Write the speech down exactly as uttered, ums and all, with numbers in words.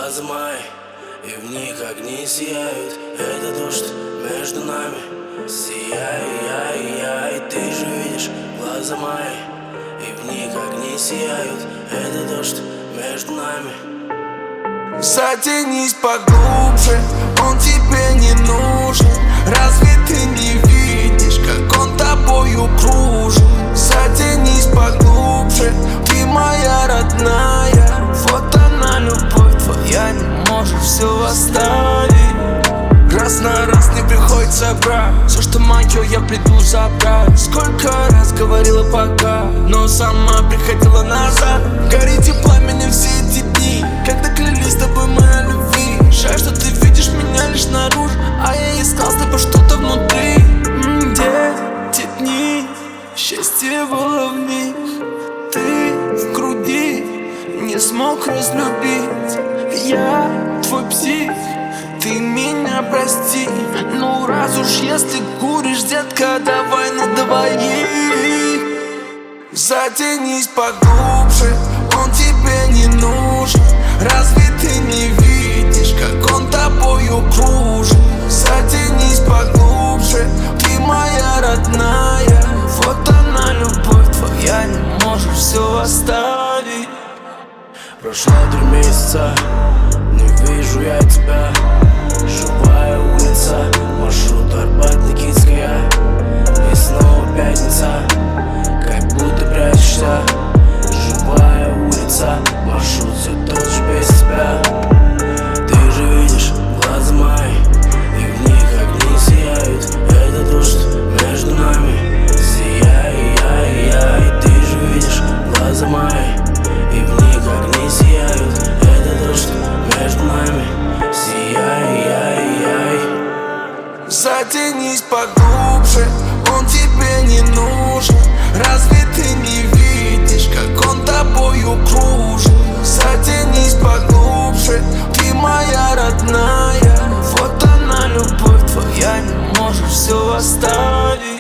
глаза мои, и в них огни сияют. Это дождь между нами, сияй, яй, яй. Ты же видишь глаза мои, и в них огни сияют. Это дождь между нами. Затянись поглубже, он тебе не нужен. Разве ты не видишь, как он тобою кружит? Затянись поглубже, ты моя родная. Вот она, любовь твоя, не может все оставить. Раз на раз не приходится брать все, что мое, я приду забрать. Сколько раз говорила пока, но сама приходила назад. Горите пламенем все эти дни, когда клялись с тобой моя любви. Жаль, что ты видишь меня лишь наружу, а я искал с тобой что-то внутри. М-м, где те дни, счастье было в них. Ты в груди не смог разлюбить. Я твой псих, ты меня прости. Ну раз уж если куришь, детка, давай на двоих. Затянись поглубже, он тебе не нужен. Разве ты не видишь, как он тобою кружит? Затянись поглубже, ты моя родная. Вот она, любовь твоя, не может все оставить. Прошло три месяца, не вижу я тебя. Живая улица, маршрут Арбат-Никитская. И снова пятница, как будто прячешься. Живая улица, маршрут все тот же без тебя. Ты же видишь глаза мои, и в них огни сияют. Это дождь между нами, сияй, яй, яй. Ты же видишь глаза мои, и в них огни сияют. Это дождь между нами, сияй, яй, яй. Затянись поглубже, он тебе не нужен. Разве ты не видишь, как он тобою кружит? Затянись поглубже, ты моя родная. Вот она, любовь твоя, не может все оставить.